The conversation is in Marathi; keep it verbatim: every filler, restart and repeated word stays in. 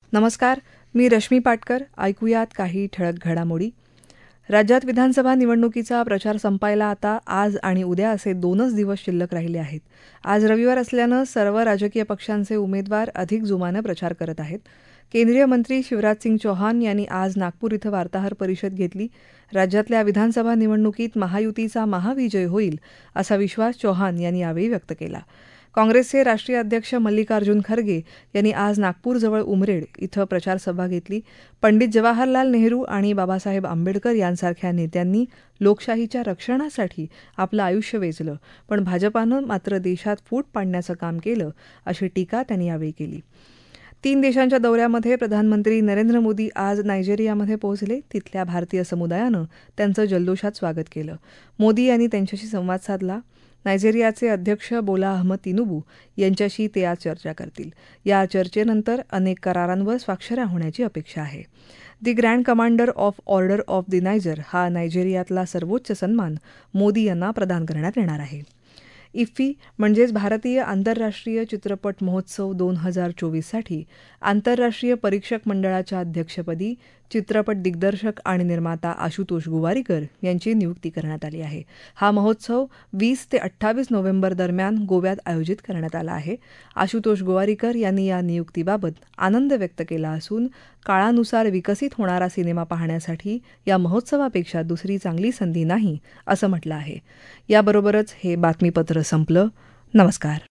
नमस्कार, मी रश्मी पाटकर. ऐकूयात काही ठळक घडामोडी. राज्यात विधानसभा निवडणुकीचा प्रचार संपायला आता आज आणि उद्या असे दोनच दिवस शिल्लक राहिले आहेत. आज रविवार असल्यानं सर्व राजकीय पक्षांचे उमेदवार अधिक जोमानं प्रचार करत आहेत. केंद्रीय मंत्री शिवराजसिंग चौहान यांनी आज नागपूर इथं वार्ताहर परिषद घेतली. राज्यातल्या विधानसभा निवडणुकीत महायुतीचा महाविजय होईल असा विश्वास चौहान यांनी यावेळी व्यक्त केला. काँग्रेसचे राष्ट्रीय अध्यक्ष मल्लिकार्जुन खरगे यांनी आज नागपूरजवळ उमरेड इथं प्रचारसभा घेतली. पंडित जवाहरलाल नेहरू आणि बाबासाहेब आंबेडकर यांसारख्या नेत्यांनी लोकशाहीच्या रक्षणासाठी आपलं आयुष्य वेचलं, पण भाजपानं मात्र देशात फूट पाडण्याचं काम केलं, अशी टीका त्यांनी यावेळी केली. तीन देशांच्या दौऱ्यामध्ये प्रधानमंत्री नरेंद्र मोदी आज नायजेरियामध्ये पोहोचले. तिथल्या भारतीय समुदायानं त्यांचं जल्लोषात स्वागत केलं. मोदी यांनी त्यांच्याशी संवाद साधला. नायजेरियाचे अध्यक्ष बोला अहमद तिनुबू यांच्याशी ते आज चर्चा करतील. या चर्चेनंतर अनेक करारांवर स्वाक्षऱ्या होण्याची अपेक्षा आहे. The grand commander of order of the Niger हा नायजेरियातला सर्वोच्च सन्मान मोदी यांना प्रदान करण्यात येणार आहे. इफ्फी म्हणजेच भारतीय आंतरराष्ट्रीय चित्रपट महोत्सव दोन हजार चोवीससाठी आंतरराष्ट्रीय परीक्षक मंडळाच्या अध्यक्षपदी चित्रपट दिग्दर्शक आणि निर्माता आशुतोष गोवारीकर यांची नियुक्ती करण्यात आली आहे. हा महोत्सव वीस ते अठ्ठावीस नोव्हेंबर दरम्यान गोव्यात आयोजित करण्यात आला आहे. आशुतोष गोवारीकर यांनी या नियुक्तीबाबत आनंद व्यक्त केला असून काळानुसार विकसित होणारा सिनेमा पाहण्यासाठी या महोत्सवापेक्षा दुसरी चांगली संधी नाही, असं म्हटलं आहे. याबरोबरच हे बातमीपत्र संपलं. नमस्कार.